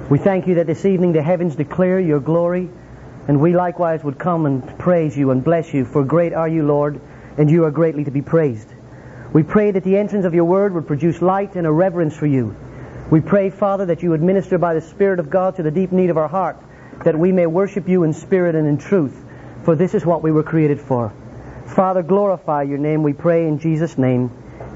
We thank you that this evening the heavens declare your glory, and we likewise would come and praise you and bless you, for great are you, Lord, and you are greatly to be praised. We pray that the entrance of your word would produce light and a reverence for you. We pray, Father, that you would minister by the Spirit of God to the deep need of our heart, that we may worship you in spirit and in truth, for this is what we were created for. Father, glorify your name, we pray in Jesus' name.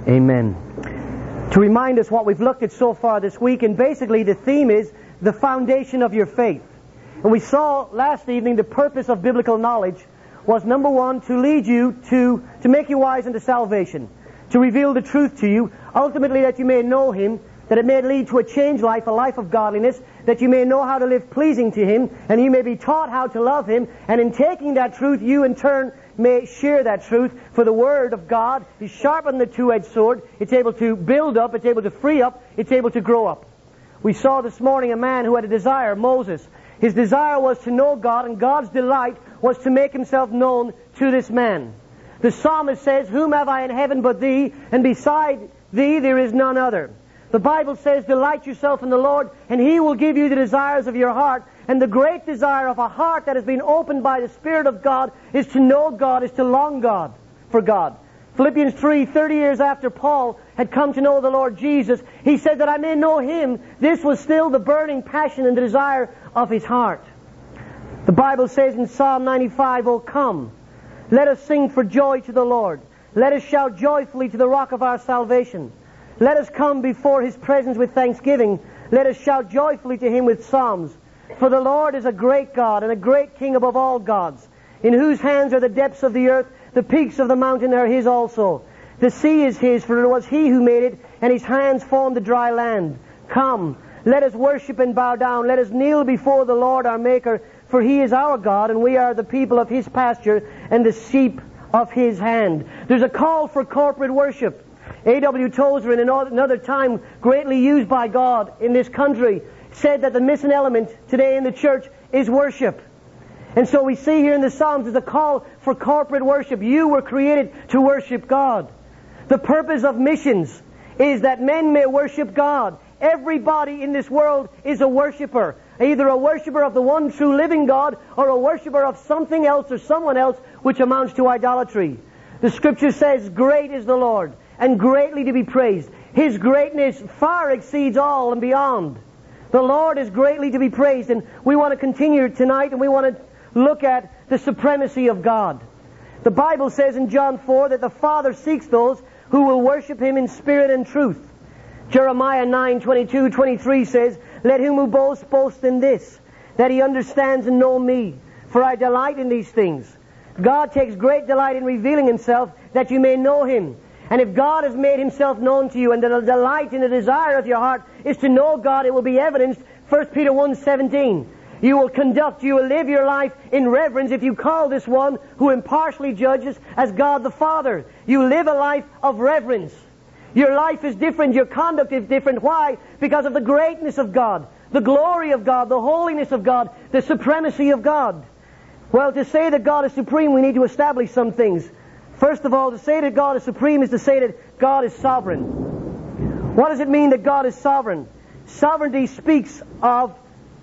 Amen. To remind us what we've looked at so far this week, and basically the theme is the foundation of your faith. And we saw last evening the purpose of biblical knowledge was, number one, to lead you to make you wise unto salvation, to reveal the truth to you, ultimately that you may know Him, that it may lead to a changed life, a life of godliness, that you may know how to live pleasing to Him, and you may be taught how to love Him, and in taking that truth, you in turn may share that truth, for the Word of God is sharper than the two-edged sword. It's able to build up, it's able to free up, it's able to grow up. We saw this morning a man who had a desire, Moses. His desire was to know God, and God's delight was to make Himself known to this man. The psalmist says, "Whom have I in heaven but Thee, and beside Thee there is none other." The Bible says, "Delight yourself in the Lord, and He will give you the desires of your heart." And the great desire of a heart that has been opened by the Spirit of God is to know God, is to long God for God. Philippians 3, 30 years after Paul had come to know the Lord Jesus, he said that I may know Him. This was still the burning passion and the desire of his heart. The Bible says in Psalm 95, "O come, let us sing for joy to the Lord. Let us shout joyfully to the rock of our salvation. Let us come before His presence with thanksgiving. Let us shout joyfully to Him with psalms. For the Lord is a great God and a great King above all gods, in whose hands are the depths of the earth. The peaks of the mountain are His also. The sea is His, for it was He who made it, and His hands formed the dry land. Come, let us worship and bow down. Let us kneel before the Lord our Maker, for He is our God, and we are the people of His pasture and the sheep of His hand." There's a call for corporate worship. A.W. Tozer, in another time greatly used by God in this country, said that the missing element today in the church is worship. And so we see here in the Psalms there's a call for corporate worship. You were created to worship God. The purpose of missions is that men may worship God. Everybody in this world is a worshiper. Either a worshiper of the one true living God, or a worshiper of something else or someone else, which amounts to idolatry. The Scripture says, "Great is the Lord, and greatly to be praised. His greatness far exceeds all and beyond." The Lord is greatly to be praised, and we want to continue tonight, and we want to look at the supremacy of God. The Bible says in John 4 that the Father seeks those who will worship Him in spirit and truth. Jeremiah 9:22-23 says, "Let him who boasts boast in this, that he understands and know me, for I delight in these things." God takes great delight in revealing Himself that you may know Him. And if God has made Himself known to you, and the delight and the desire of your heart is to know God, it will be evidenced. 1 Peter 1:17. You will live your life in reverence if you call this one who impartially judges as God the Father. You live a life of reverence. Your life is different, your conduct is different. Why? Because of the greatness of God, the glory of God, the holiness of God, the supremacy of God. Well, to say that God is supreme, we need to establish some things. First of all, to say that God is supreme is to say that God is sovereign. What does it mean that God is sovereign? Sovereignty speaks of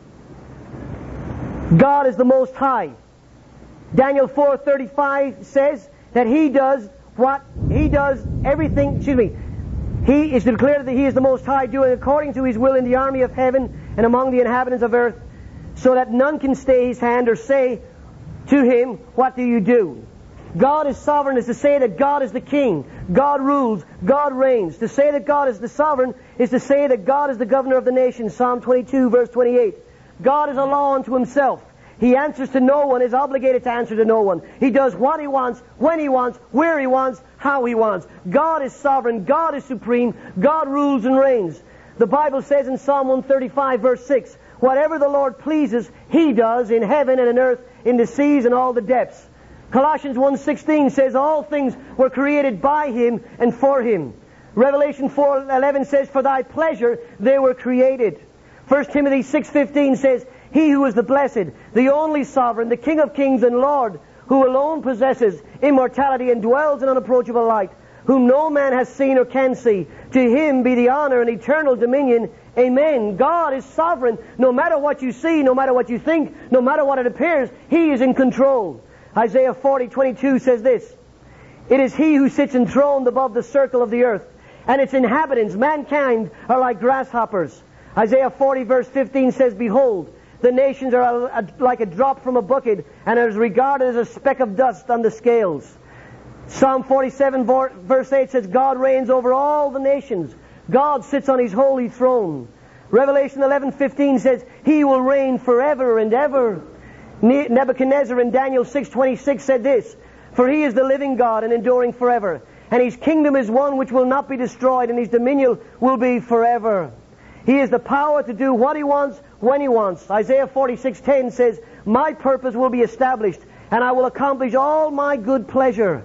God is the Most High. Daniel 4:35 says that He does everything, He is declared that He is the Most High, doing according to His will in the army of heaven and among the inhabitants of earth, so that none can stay His hand or say to Him, "What do you do?" God is sovereign is to say that God is the King. God rules. God reigns. To say that God is the sovereign is to say that God is the governor of the nation. Psalm 22, verse 28. God is a law unto Himself. He answers to no one, is obligated to answer to no one. He does what He wants, when He wants, where He wants, how He wants. God is sovereign. God is supreme. God rules and reigns. The Bible says in Psalm 135, verse 6, "Whatever the Lord pleases, He does in heaven and in earth, in the seas and all the depths." Colossians 1:16 says all things were created by Him and for Him. Revelation 4:11 says, "For Thy pleasure they were created." 1 Timothy 6:15 says, "He who is the blessed, the only sovereign, the King of kings and Lord, who alone possesses immortality and dwells in unapproachable light, whom no man has seen or can see, to Him be the honor and eternal dominion. Amen. God is sovereign. No matter what you see, no matter what you think, no matter what it appears, He is in control. Isaiah 40:22 says this, "It is He who sits enthroned above the circle of the earth, and its inhabitants, mankind, are like grasshoppers." Isaiah 40 verse 15 says, "Behold, the nations are like a drop from a bucket, and are regarded as a speck of dust on the scales." Psalm 47 verse 8 says, "God reigns over all the nations. God sits on His holy throne." Revelation 11:15 says, "He will reign forever and ever." Nebuchadnezzar in Daniel 6:26 said this, "For He is the living God and enduring forever, and His kingdom is one which will not be destroyed, and His dominion will be forever." He has the power to do what He wants, when He wants. Isaiah 46:10 says, "My purpose will be established, and I will accomplish all my good pleasure."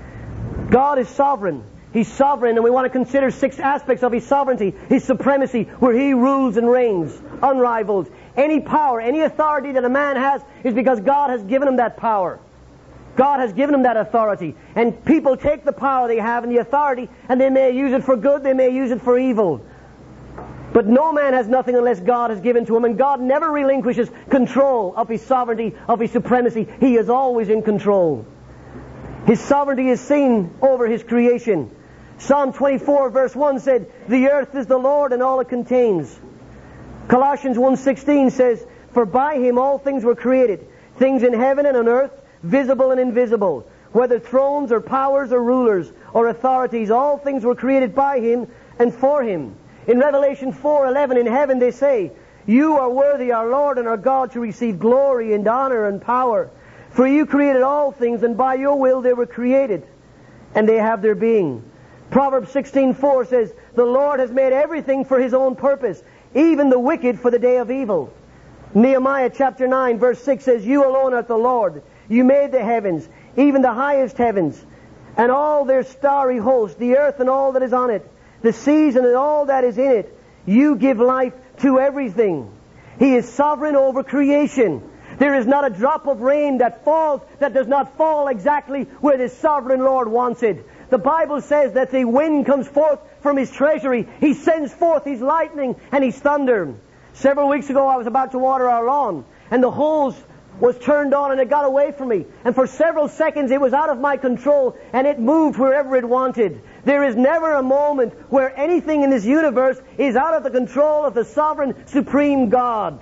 God is sovereign. He's sovereign, and we want to consider 6 aspects of His sovereignty. His supremacy, where He rules and reigns, unrivaled. Any power, any authority that a man has is because God has given him that power. God has given him that authority. And people take the power they have and the authority, and they may use it for good, they may use it for evil. But no man has nothing unless God has given to him, and God never relinquishes control of His sovereignty, of His supremacy. He is always in control. His sovereignty is seen over His creation. Psalm 24 verse 1 said, "The earth is the Lord and all it contains." Colossians 1:16 says, "For by Him all things were created, things in heaven and on earth, visible and invisible, whether thrones or powers or rulers or authorities, all things were created by Him and for Him." In Revelation 4:11, in heaven they say, "You are worthy, our Lord and our God, to receive glory and honor and power. For You created all things, and by Your will they were created, and they have their being." Proverbs 16:4 says, "The Lord has made everything for His own purpose, even the wicked for the day of evil." Nehemiah chapter 9 verse 6 says, "You alone art the Lord. You made the heavens, even the highest heavens, and all their starry host, the earth and all that is on it, the seas and all that is in it. You give life to everything." He is sovereign over creation. There is not a drop of rain that falls that does not fall exactly where the sovereign Lord wants it. The Bible says that the wind comes forth from His treasury. He sends forth His lightning and His thunder. Several weeks ago I was about to water our lawn, and the hose was turned on and it got away from me. And for several seconds it was out of my control, and it moved wherever it wanted. There is never a moment where anything in this universe is out of the control of the sovereign, supreme God.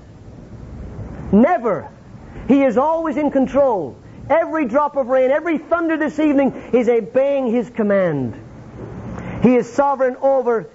Never. He is always in control. Every drop of rain, every thunder this evening is obeying His command. He is sovereign over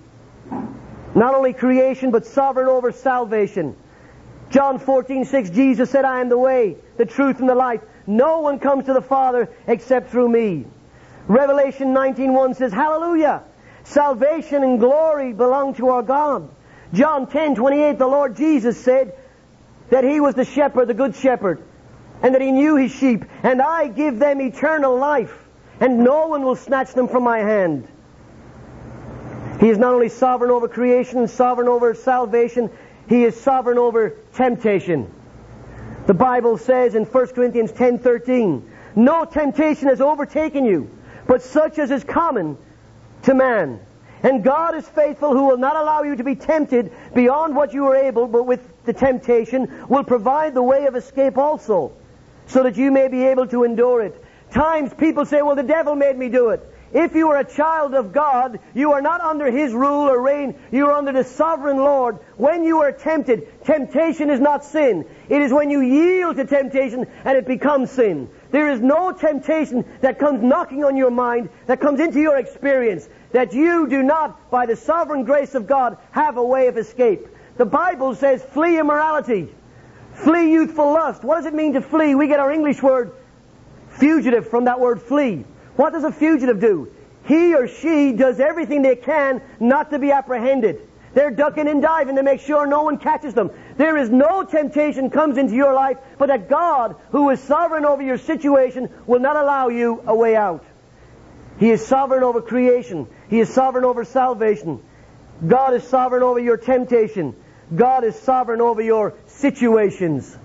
not only creation, but sovereign over salvation. John 14:6, Jesus said, "I am the way, the truth, and the life. No one comes to the Father except through me." Revelation 19:1 says, "Hallelujah! Salvation and glory belong to our God." John 10:28, the Lord Jesus said that He was the shepherd, the good shepherd, and that He knew His sheep. "And I give them eternal life, and no one will snatch them from my hand." He is not only sovereign over creation and sovereign over salvation, He is sovereign over temptation. The Bible says in 1 Corinthians 10:13, "No temptation has overtaken you, but such as is common to man. And God is faithful, who will not allow you to be tempted beyond what you are able, but with the temptation will provide the way of escape also, so that you may be able to endure it." Times people say, "Well, the devil made me do it." If you are a child of God, you are not under His rule or reign. You are under the sovereign Lord. When you are tempted, temptation is not sin. It is when you yield to temptation and it becomes sin. There is no temptation that comes knocking on your mind, that comes into your experience, that you do not, by the sovereign grace of God, have a way of escape. The Bible says, "Flee immorality. Flee youthful lust." What does it mean to flee? We get our English word fugitive from that word flee. What does a fugitive do? He or she does everything they can not to be apprehended. They're ducking and diving to make sure no one catches them. There is no temptation comes into your life, but that God, who is sovereign over your situation, will not allow you a way out. He is sovereign over creation. He is sovereign over salvation. God is sovereign over your temptation. God is sovereign over your situations.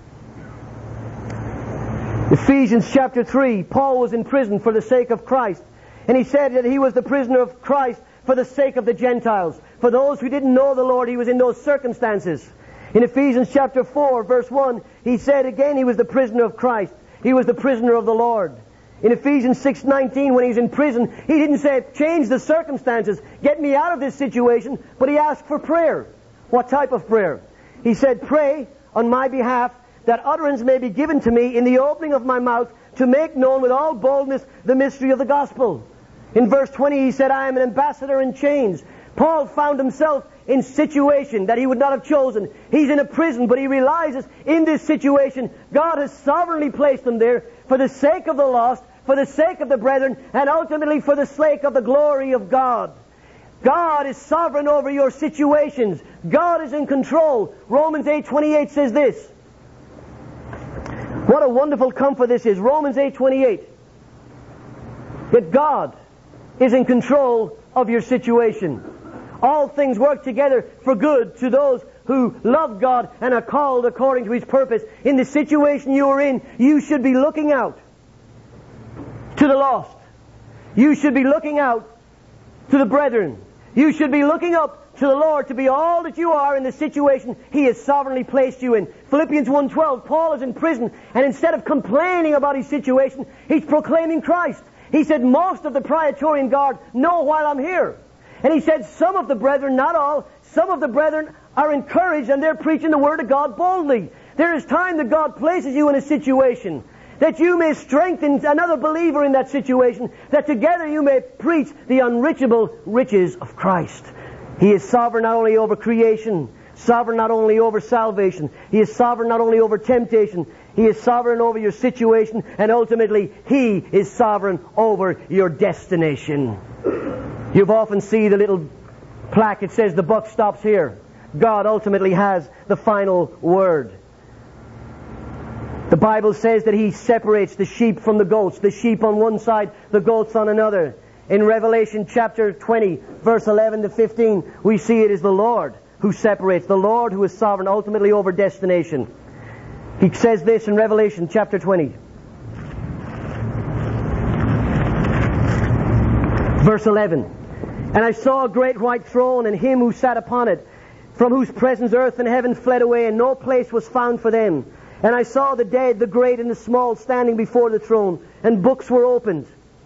Ephesians chapter 3, Paul was in prison for the sake of Christ. And he said that he was the prisoner of Christ for the sake of the Gentiles. For those who didn't know the Lord, He was in those circumstances. In Ephesians chapter 4, verse 1, He said again He was the prisoner of Christ. He was the prisoner of the Lord. In Ephesians 6:19, when He was in prison, He didn't say, change the circumstances, get me out of this situation, but He asked for prayer. What type of prayer? He said, pray on my behalf that utterance may be given to me in the opening of my mouth to make known with all boldness the mystery of the gospel. In verse 20 he said, I am an ambassador in chains. Paul found himself in situation that he would not have chosen. He's in a prison, but he realizes in this situation God has sovereignly placed him there for the sake of the lost, for the sake of the brethren, and ultimately for the sake of the glory of God. God is sovereign over your situations. God is in control. Romans 8:28 says this. What a wonderful comfort this is. Romans 8:28. That God is in control of your situation. All things work together for good to those who love God and are called according to His purpose. In the situation you are in, you should be looking out to the lost. You should be looking out to the brethren. You should be looking up to the Lord to be all that you are in the situation He has sovereignly placed you in. Philippians 1:12, Paul is in prison, and instead of complaining about his situation, he's proclaiming Christ. He said, most of the Praetorian Guard know while I'm here. And he said, some of the brethren, not all, some of the brethren are encouraged and they're preaching the Word of God boldly. There is time that God places you in a situation that you may strengthen another believer in that situation, that together you may preach the unreachable riches of Christ. He is sovereign not only over creation, sovereign not only over salvation, He is sovereign not only over temptation, He is sovereign over your situation, and ultimately He is sovereign over your destination. You've often seen the little plaque, it says the buck stops here. God ultimately has the final word. The Bible says that He separates the sheep from the goats, the sheep on one side, the goats on another. In Revelation chapter 20, verse 11 to 15, we see it is the Lord who separates, the Lord who is sovereign ultimately over destination. He says this in Revelation chapter 20. Verse 11. And I saw a great white throne and Him who sat upon it, from whose presence earth and heaven fled away, and no place was found for them. And I saw the dead, the great and the small, standing before the throne, and books were opened.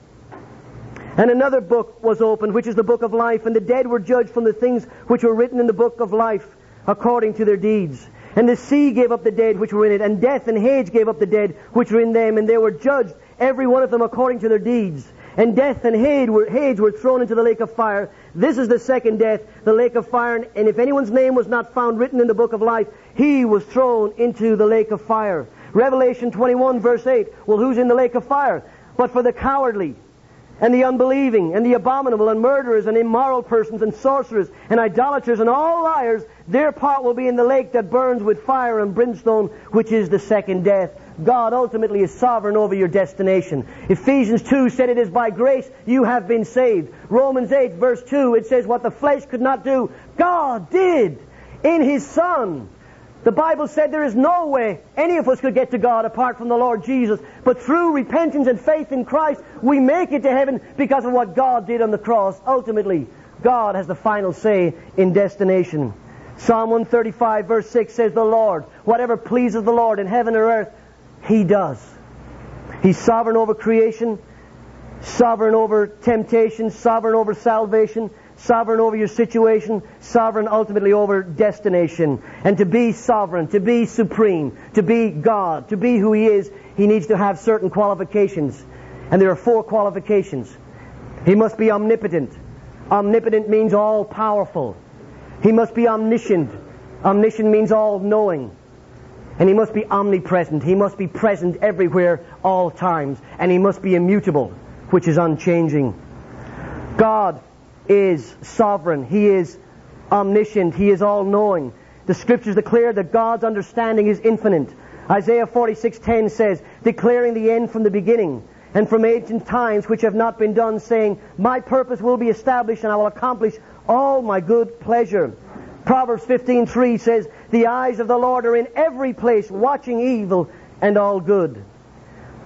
And another book was opened, which is the book of life, and the dead were judged from the things which were written in the book of life, according to their deeds. And the sea gave up the dead which were in it, and death and Hades gave up the dead which were in them, and they were judged, every one of them according to their deeds. And death and Hades were thrown into the lake of fire. This is the second death, the lake of fire. And if anyone's name was not found written in the book of life, he was thrown into the lake of fire. Revelation 21 verse 8. Well, who's in the lake of fire? But for the cowardly, and the unbelieving, and the abominable, and murderers, and immoral persons, and sorcerers, and idolaters, and all liars, their part will be in the lake that burns with fire and brimstone, which is the second death. God ultimately is sovereign over your destination. Ephesians 2 said it is by grace you have been saved. Romans 8 verse 2, it says what the flesh could not do, God did in His Son. The Bible said there is no way any of us could get to God apart from the Lord Jesus. But through repentance and faith in Christ, we make it to heaven because of what God did on the cross. Ultimately, God has the final say in destination. Psalm 135 verse 6 says, the Lord, whatever pleases the Lord in heaven or earth, He does. He's sovereign over creation, sovereign over temptation, sovereign over salvation, sovereign over your situation, sovereign ultimately over destination. And to be sovereign, to be supreme, to be God, to be who He is, He needs to have certain qualifications. And there are 4 qualifications. He must be omnipotent. Omnipotent means all-powerful. He must be omniscient. Omniscient means all-knowing. And He must be omnipresent. He must be present everywhere, all times. And He must be immutable, which is unchanging. God is sovereign. He is omniscient. He is all-knowing. The Scriptures declare that God's understanding is infinite. Isaiah 46:10 says, declaring the end from the beginning, and from ancient times which have not been done, saying, my purpose will be established, and I will accomplish all my good pleasure. Proverbs 15:3 says, the eyes of the Lord are in every place, watching evil and all good.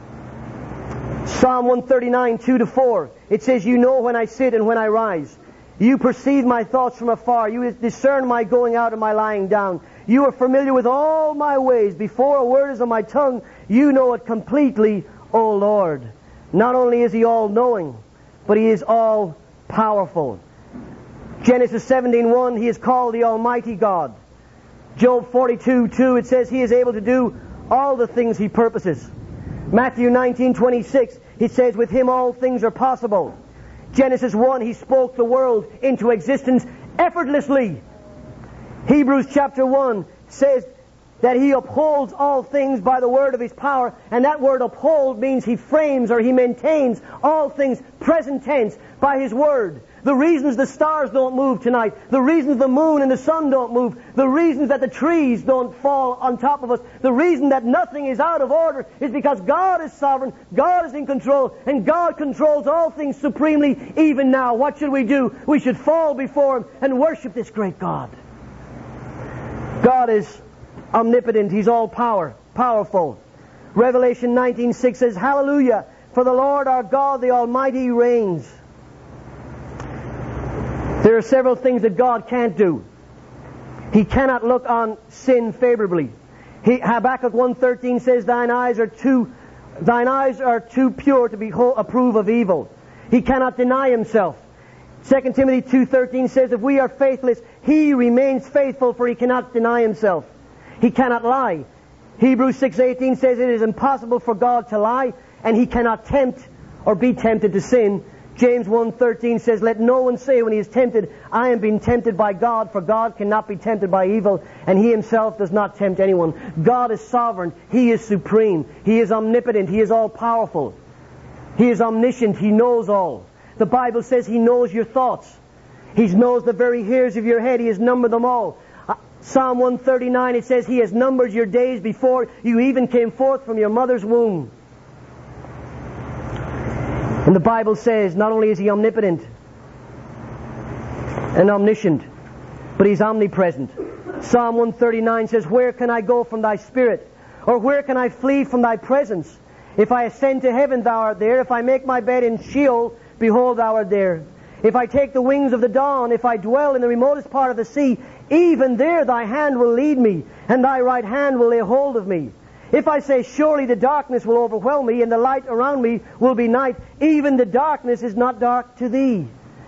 Psalm 139:2-4, it says, you know when I sit and when I rise, You perceive my thoughts from afar. You discern my going out and my lying down. You are familiar with all my ways. Before a word is on my tongue, you know it completely, O Lord. Not only is He all-knowing, but He is all-powerful. Genesis 17:1, He is called the Almighty God. Job 42:2, it says He is able to do all the things He purposes. Matthew 19:26, it says with Him all things are possible. Genesis 1, He spoke the world into existence effortlessly. Hebrews chapter 1 says that He upholds all things by the word of His power, and that word uphold means He frames or He maintains all things, present tense, by His word. The reasons the stars don't move tonight, the reasons the moon and the sun don't move, the reasons that the trees don't fall on top of us, the reason that nothing is out of order is because God is sovereign, God is in control, and God controls all things supremely even now. What should we do? We should fall before Him and worship this great God. God is omnipotent. He's powerful. Revelation 19:6 says, Hallelujah, for the Lord our God, the Almighty, reigns. There are several things that God can't do. He cannot look on sin favorably. Habakkuk 1:13 says, Thine eyes are too pure to approve of evil. He cannot deny Himself. 2 Timothy 2:13 says, If we are faithless, He remains faithful, for He cannot deny Himself. He cannot lie. Hebrews 6:18 says it is impossible for God to lie, and He cannot tempt or be tempted to sin. James 1:13 says, Let no one say when he is tempted, I am being tempted by God, for God cannot be tempted by evil, and He Himself does not tempt anyone. God is sovereign. He is supreme. He is omnipotent. He is all-powerful. He is omniscient. He knows all. The Bible says He knows your thoughts. He knows the very hairs of your head. He has numbered them all. Psalm 139, it says, He has numbered your days before you even came forth from your mother's womb. And the Bible says, not only is He omnipotent and omniscient, but He's omnipresent. Psalm 139 says, Where can I go from Thy Spirit? Or where can I flee from Thy presence? If I ascend to heaven, Thou art there. If I make my bed in Sheol, behold, Thou art there. If I take the wings of the dawn, if I dwell in the remotest part of the sea, even there Thy hand will lead me, and Thy right hand will lay hold of me. If I say, Surely the darkness will overwhelm me, and the light around me will be night, even the darkness is not dark to Thee.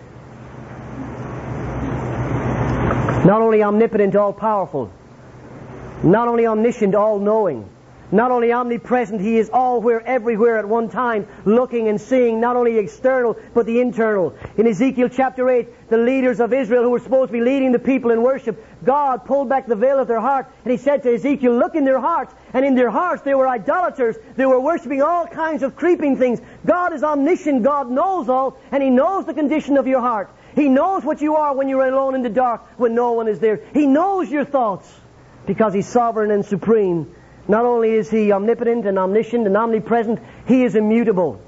Not only omnipotent, all-powerful. Not only omniscient, all-knowing. Not only omnipresent, He is all-where, everywhere at one time, looking and seeing, not only external, but the internal. In Ezekiel chapter 8, the leaders of Israel who were supposed to be leading the people in worship, God pulled back the veil of their heart, and He said to Ezekiel, Look in their hearts. And in their hearts they were idolaters. They were worshiping all kinds of creeping things. God is omniscient. God knows all, and He knows the condition of your heart. He knows what you are when you're alone in the dark, when no one is there. He knows your thoughts, because He's sovereign and supreme. Not only is He omnipotent and omniscient and omnipresent, He is immutable.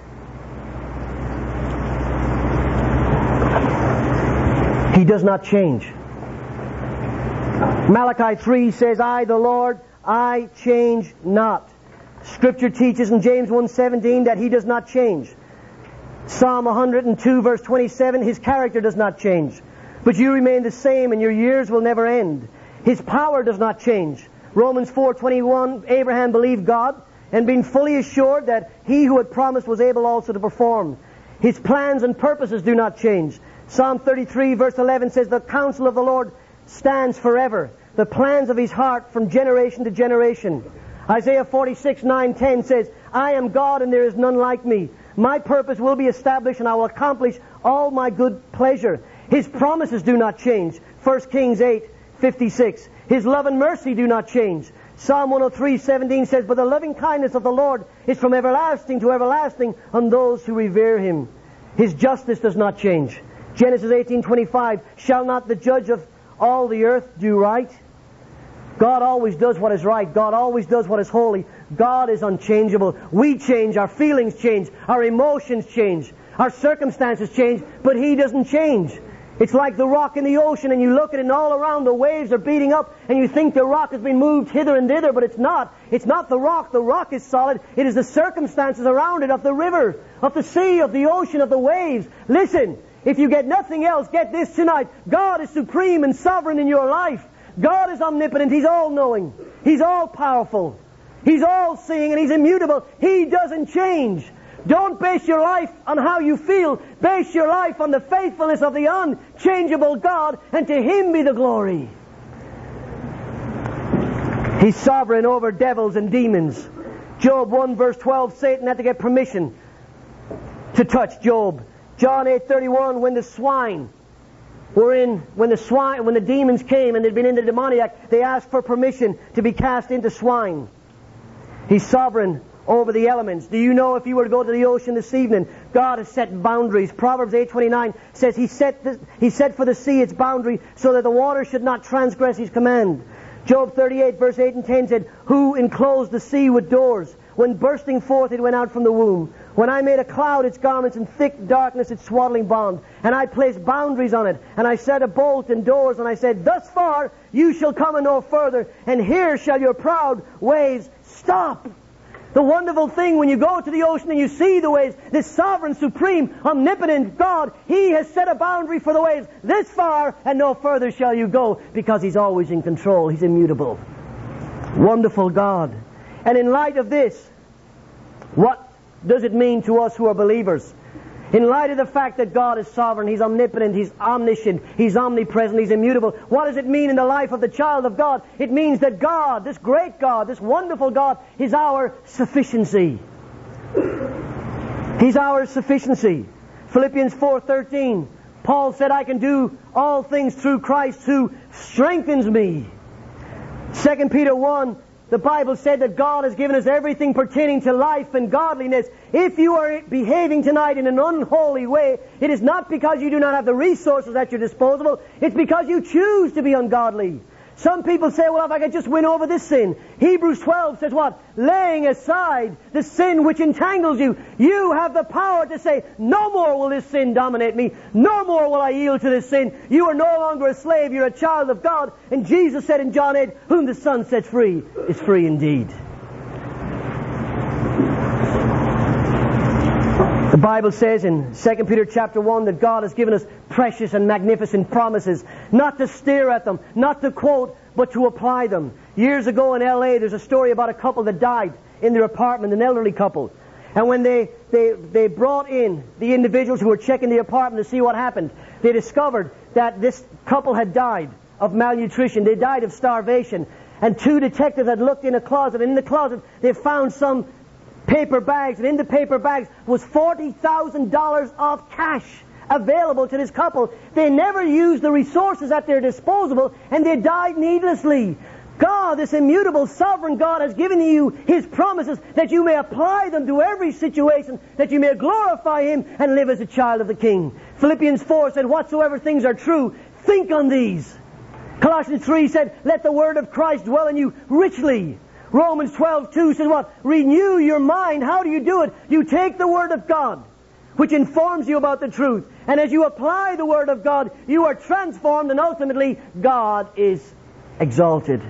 He does not change. Malachi 3 says, I, the Lord, I change not. Scripture teaches in James 1:17 that He does not change. Psalm 102 verse 27, His character does not change. But you remain the same, and your years will never end. His power does not change. Romans 4:21, Abraham believed God, and being fully assured that He who had promised was able also to perform. His plans and purposes do not change. Psalm 33 verse 11 says, The counsel of the Lord stands forever, the plans of His heart from generation to generation. Isaiah 46:9-10 says, I am God and there is none like me. My purpose will be established, and I will accomplish all my good pleasure. His promises do not change. 1 Kings 8:56. His love and mercy do not change. Psalm 103:17 says, But the loving kindness of the Lord is from everlasting to everlasting on those who revere Him. His justice does not change. Genesis 18:25, Shall not the judge of all the earth do right? God always does what is right. God always does what is holy. God is unchangeable. We change, our feelings change, our emotions change, our circumstances change, but He doesn't change. It's like the rock in the ocean, and you look at it and all around the waves are beating up, and you think the rock has been moved hither and thither, but it's not. It's not the rock. The rock is solid. It is the circumstances around it, of the river, of the sea, of the ocean, of the waves. Listen, if you get nothing else, get this tonight. God is supreme and sovereign in your life. God is omnipotent. He's all-knowing. He's all-powerful. He's all-seeing and He's immutable. He doesn't change. Don't base your life on how you feel. Base your life on the faithfulness of the unchangeable God, and to Him be the glory. He's sovereign over devils and demons. Job 1 verse 12, Satan had to get permission to touch Job. John 8:31, when the demons came and they'd been in the demoniac, they asked for permission to be cast into swine. He's sovereign over the elements. Do you know if you were to go to the ocean this evening, God has set boundaries. Proverbs 8:29 says He set for the sea its boundary so that the water should not transgress His command. Job 38 verse 8 and 10 said, who enclosed the sea with doors? When bursting forth it went out from the womb. When I made a cloud its garments and thick darkness its swaddling bond. And I placed boundaries on it. And I set a bolt and doors. And I said, thus far you shall come and no further. And here shall your proud waves stop. The wonderful thing when you go to the ocean and you see the waves, this sovereign, supreme, omnipotent God, He has set a boundary for the waves. This far and no further shall you go, because He's always in control. He's immutable. Wonderful God. And in light of this, what does it mean to us who are believers? In light of the fact that God is sovereign, He's omnipotent, He's omniscient, He's omnipresent, He's immutable, what does it mean in the life of the child of God? It means that God, this great God, this wonderful God, is our sufficiency. He's our sufficiency. Philippians 4:13, Paul said, I can do all things through Christ who strengthens me. 2 Peter 1, the Bible said that God has given us everything pertaining to life and godliness. If you are behaving tonight in an unholy way, it is not because you do not have the resources at your disposal. It's because you choose to be ungodly. Some people say, well, if I could just win over this sin. Hebrews 12 says what? Laying aside the sin which entangles you. You have the power to say, no more will this sin dominate me. No more will I yield to this sin. You are no longer a slave. You're a child of God. And Jesus said in John 8, whom the Son sets free is free indeed. The Bible says in 2 Peter chapter 1 that God has given us precious and magnificent promises, not to stare at them, not to quote, but to apply them. Years ago in L.A., there's a story about a couple that died in their apartment, an elderly couple. And when they brought in the individuals who were checking the apartment to see what happened, they discovered that this couple had died of malnutrition. They died of starvation. And two detectives had looked in a closet, and in the closet they found some paper bags, and in the paper bags was $40,000 of cash available to this couple. They never used the resources at their disposal, and they died needlessly. God, this immutable, sovereign God, has given you His promises that you may apply them to every situation, that you may glorify Him and live as a child of the King. Philippians 4 said, whatsoever things are true, think on these. Colossians 3 said, let the word of Christ dwell in you richly. Romans 12:2 says what? Renew your mind. How do you do it? You take the Word of God, which informs you about the truth. And as you apply the Word of God, you are transformed, and ultimately, God is exalted.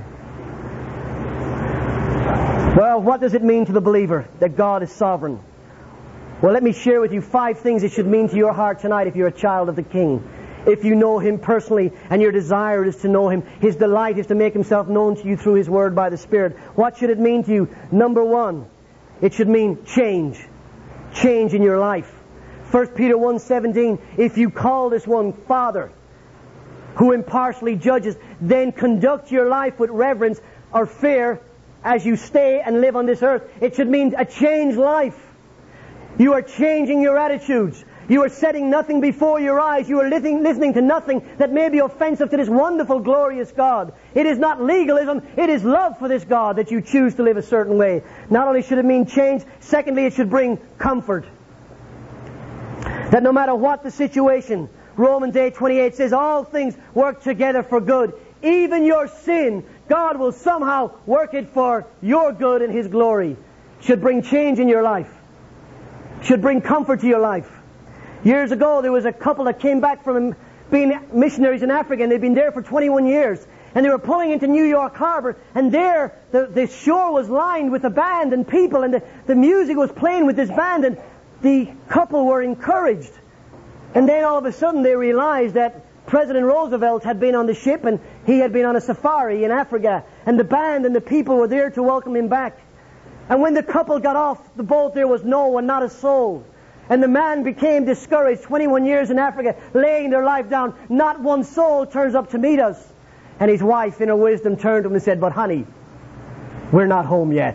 Well, what does it mean to the believer that God is sovereign? Well, let me share with you 5 things it should mean to your heart tonight if you're a child of the King. If you know Him personally and your desire is to know Him, His delight is to make Himself known to you through His Word by the Spirit. What should it mean to you? Number 1, it should mean change. Change in your life. 1 Peter 1:17, if you call this one Father, who impartially judges, then conduct your life with reverence or fear as you stay and live on this earth. It should mean a changed life. You are changing your attitudes. You are setting nothing before your eyes. You are listening to nothing that may be offensive to this wonderful, glorious God. It is not legalism. It is love for this God that you choose to live a certain way. Not only should it mean change, secondly, it should bring comfort. That no matter what the situation, Romans 8:28 says, all things work together for good. Even your sin, God will somehow work it for your good and His glory. Should bring change in your life. Should bring comfort to your life. Years ago, there was a couple that came back from being missionaries in Africa, and they'd been there for 21 years. And they were pulling into New York Harbor, and there, the shore was lined with a band and people, and the music was playing with this band, and the couple were encouraged. And then all of a sudden they realized that President Roosevelt had been on the ship and he had been on a safari in Africa, and the band and the people were there to welcome him back. And when the couple got off the boat, there was no one, not a soul. And the man became discouraged. 21 years in Africa, laying their life down. Not one soul turns up to meet us. And his wife, in her wisdom, turned to him and said, "But honey, we're not home yet."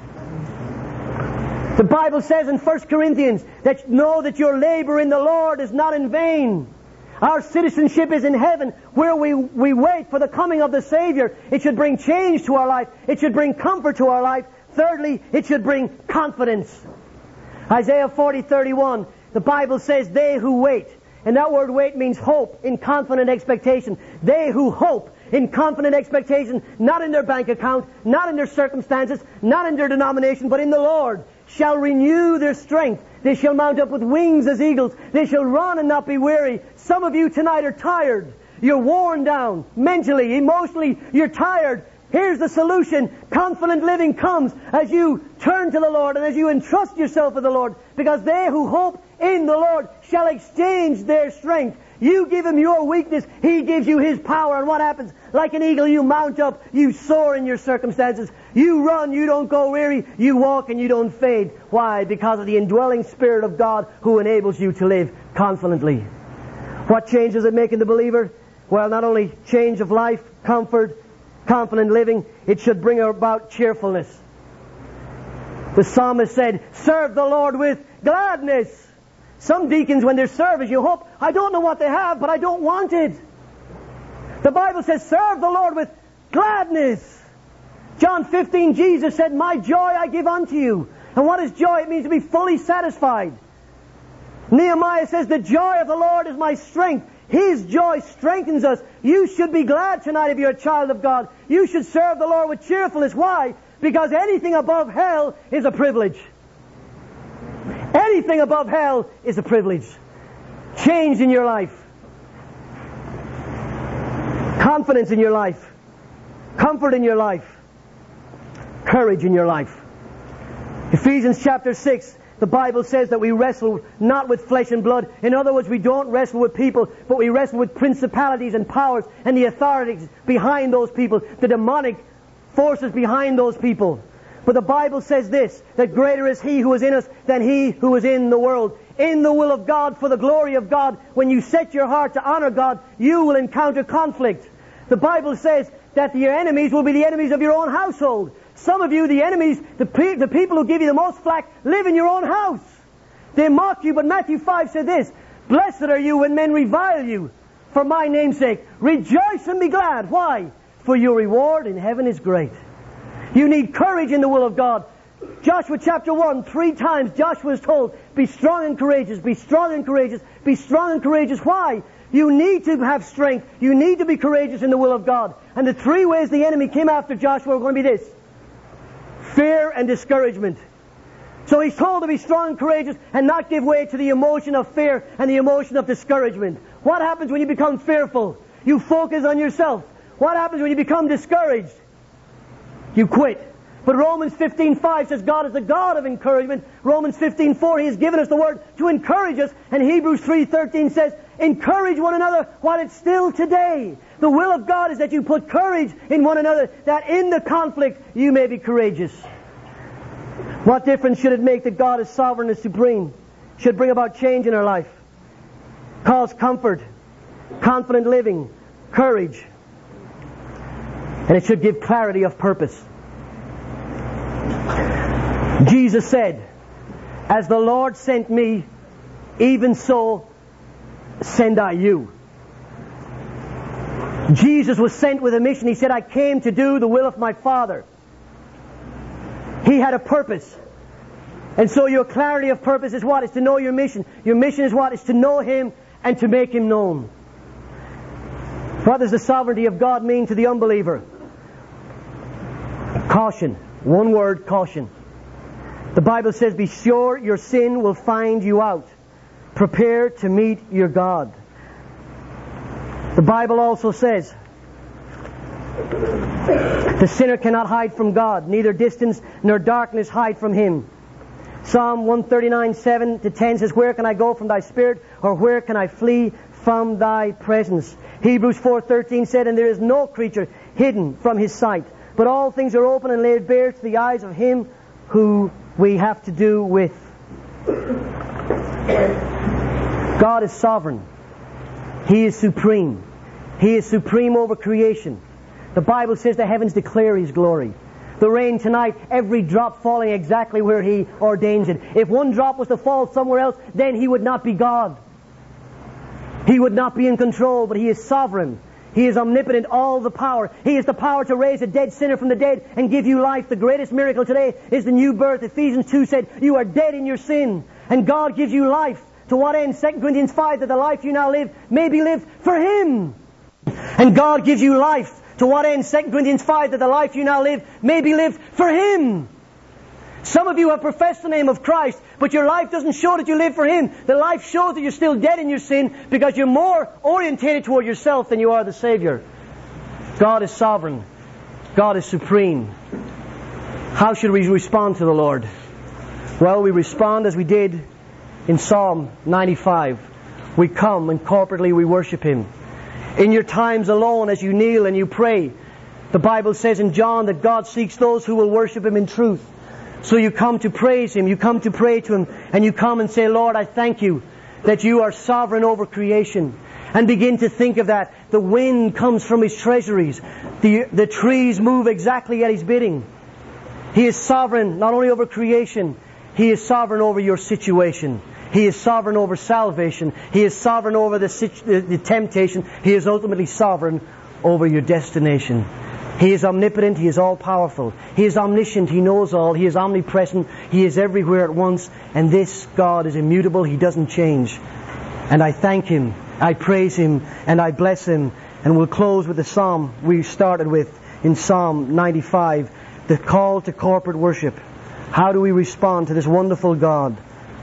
The Bible says in 1 Corinthians that know that your labor in the Lord is not in vain. Our citizenship is in heaven, where we wait for the coming of the Savior. It should bring change to our life. It should bring comfort to our life. Thirdly, it should bring confidence. Isaiah 40:31, the Bible says, "They who wait," and that word wait means hope in confident expectation. They who hope in confident expectation, not in their bank account, not in their circumstances, not in their denomination, but in the Lord, shall renew their strength. They shall mount up with wings as eagles. They shall run and not be weary. Some of you tonight are tired. You're worn down mentally, emotionally. You're tired. Here's the solution. Confident living comes as you turn to the Lord and as you entrust yourself with the Lord. Because they who hope in the Lord shall exchange their strength. You give Him your weakness, He gives you His power. And what happens? Like an eagle, you mount up, you soar in your circumstances. You run, you don't go weary. You walk and you don't fade. Why? Because of the indwelling Spirit of God who enables you to live confidently. What change does it make in the believer? Well, not only change of life, comfort, confident living, it should bring about cheerfulness. The psalmist said, "Serve the Lord with gladness." Some deacons, when they're serving, you hope, I don't know what they have, but I don't want it. The Bible says, serve the Lord with gladness. John 15, Jesus said, "My joy I give unto you." And what is joy? It means to be fully satisfied. Nehemiah says, "The joy of the Lord is my strength." His joy strengthens us. You should be glad tonight if you're a child of God. You should serve the Lord with cheerfulness. Why? Because anything above hell is a privilege. Anything above hell is a privilege. Change in your life. Confidence in your life. Comfort in your life. Courage in your life. Ephesians chapter 6, the Bible says that we wrestle not with flesh and blood. In other words, we don't wrestle with people, but we wrestle with principalities and powers and the authorities behind those people, the demonic forces behind those people. But the Bible says this, that greater is He who is in us than he who is in the world. In the will of God, for the glory of God, when you set your heart to honor God, you will encounter conflict. The Bible says that your enemies will be the enemies of your own household. Some of you, the enemies, the people who give you the most flack, live in your own house. They mock you, but Matthew 5 said this, "Blessed are you when men revile you for my name's sake. Rejoice and be glad." Why? For your reward in heaven is great. You need courage in the will of God. Joshua chapter 1, 3 times Joshua is told, be strong and courageous, be strong and courageous, be strong and courageous. Why? You need to have strength. You need to be courageous in the will of God. And the 3 ways the enemy came after Joshua were going to be this: fear and discouragement. So he's told to be strong and courageous and not give way to the emotion of fear and the emotion of discouragement. What happens when you become fearful? You focus on yourself. What happens when you become discouraged? You quit. But Romans 15:5 says God is the God of encouragement. Romans 15:4, He has given us the word to encourage us. And Hebrews 3:13 says, encourage one another while it's still today. The will of God is that you put courage in one another, that in the conflict you may be courageous. What difference should it make that God is sovereign and supreme? Should bring about change in our life. Cause comfort, confident living, courage. And it should give clarity of purpose. Jesus said, "As the Lord sent me, even so send I you." Jesus was sent with a mission. He said, "I came to do the will of my Father." He had a purpose. And so your clarity of purpose is what? It's to know your mission. Your mission is what? It's to know Him and to make Him known. What does the sovereignty of God mean to the unbeliever? Caution. One word, caution. The Bible says, be sure your sin will find you out. Prepare to meet your God. The Bible also says, the sinner cannot hide from God, neither distance nor darkness hide from Him. Psalm 139:7 to 10 says, where can I go from thy spirit, or where can I flee from thy presence? Hebrews 4:13 said, and there is no creature hidden from his sight, but all things are open and laid bare to the eyes of him who we have to do with. God is sovereign. He is supreme. He is supreme over creation. The Bible says the heavens declare His glory. The rain tonight, every drop falling exactly where He ordains it. If one drop was to fall somewhere else, then He would not be God. He would not be in control, but He is sovereign. He is omnipotent, all the power. He has the power to raise a dead sinner from the dead and give you life. The greatest miracle today is the new birth. Ephesians 2 said, you are dead in your sin, and God gives you life. To what end? 2 Corinthians 5, that the life you now live may be lived for Him. And God gives you life. To what end? 2 Corinthians 5, that the life you now live may be lived for Him. Some of you have professed the name of Christ, but your life doesn't show that you live for Him. The life shows that you're still dead in your sin because you're more orientated toward yourself than you are the Savior. God is sovereign. God is supreme. How should we respond to the Lord? Well, we respond as we did in Psalm 95. We come and corporately we worship Him. In your times alone, as you kneel and you pray, the Bible says in John that God seeks those who will worship Him in truth. So you come to praise Him, you come to pray to Him, and you come and say, Lord, I thank You that You are sovereign over creation. And begin to think of that. The wind comes from His treasuries. The trees move exactly at His bidding. He is sovereign not only over creation, He is sovereign over your situation. He is sovereign over salvation. He is sovereign over the temptation. He is ultimately sovereign over your destination. He is omnipotent. He is all-powerful. He is omniscient. He knows all. He is omnipresent. He is everywhere at once. And this God is immutable. He doesn't change. And I thank Him. I praise Him. And I bless Him. And we'll close with the psalm we started with in Psalm 95. The call to corporate worship. How do we respond to this wonderful God?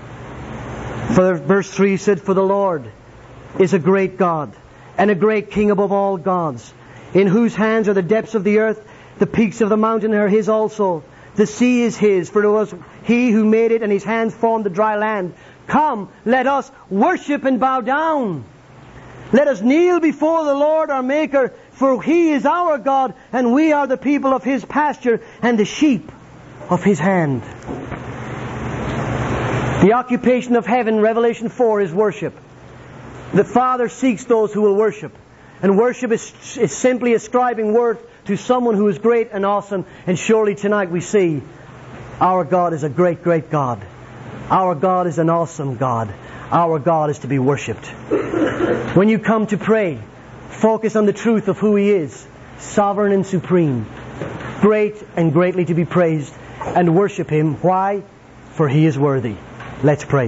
For verse 3 said, for the Lord is a great God, and a great King above all gods, in whose hands are the depths of the earth, the peaks of the mountain are His also. The sea is His, for it was He who made it, and His hands formed the dry land. Come, let us worship and bow down. Let us kneel before the Lord our Maker, for He is our God, and we are the people of His pasture, and the sheep of His hand. The occupation of heaven, Revelation 4, is worship. The Father seeks those who will worship. And worship is simply ascribing worth to someone who is great and awesome. And surely tonight we see our God is a great, great God. Our God is an awesome God. Our God is to be worshipped. When you come to pray, focus on the truth of who He is. Sovereign and supreme. Great and greatly to be praised. And worship Him. Why? For He is worthy. Let's pray.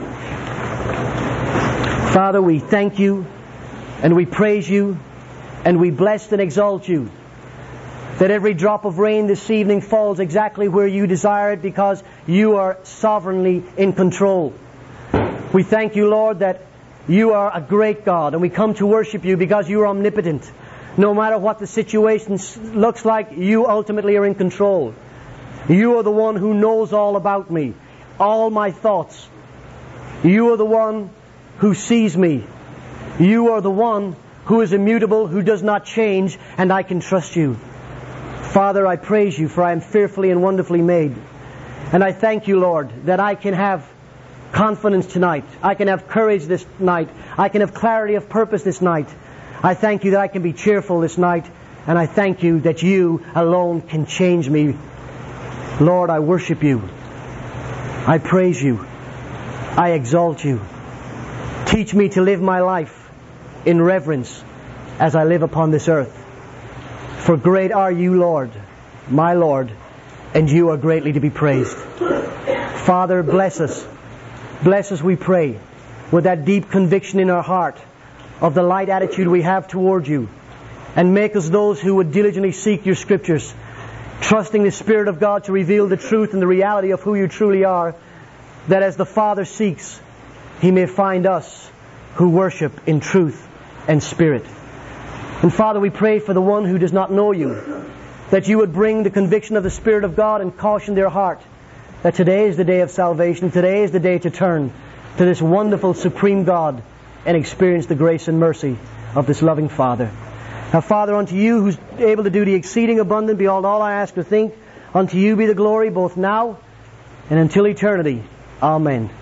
Father, we thank You, and we praise You, and we bless and exalt You, that every drop of rain this evening falls exactly where You desire it, because You are sovereignly in control. We thank You, Lord, that You are a great God, and we come to worship You because You are omnipotent. No matter what the situation looks like, You ultimately are in control. You are the one who knows all about me, all my thoughts. You are the one who sees me. You are the one who is immutable, who does not change, and I can trust You. Father, I praise You, for I am fearfully and wonderfully made. And I thank You, Lord, that I can have confidence tonight. I can have courage this night. I can have clarity of purpose this night. I thank You that I can be cheerful this night. And I thank You that You alone can change me. Lord, I worship You. I praise You. I exalt You. Teach me to live my life in reverence as I live upon this earth. For great are You, Lord, my Lord, and You are greatly to be praised. Father, bless us. Bless us, we pray, with that deep conviction in our heart of the light attitude we have toward You. And make us those who would diligently seek Your Scriptures, trusting the Spirit of God to reveal the truth and the reality of who You truly are, that as the Father seeks, He may find us who worship in truth and spirit. And Father, we pray for the one who does not know You, that You would bring the conviction of the Spirit of God and caution their heart that today is the day of salvation. Today is the day to turn to this wonderful, supreme God and experience the grace and mercy of this loving Father. Now, Father, unto you who's able to do the exceeding abundant beyond all I ask or think, unto you be the glory both now and until eternity. Amen.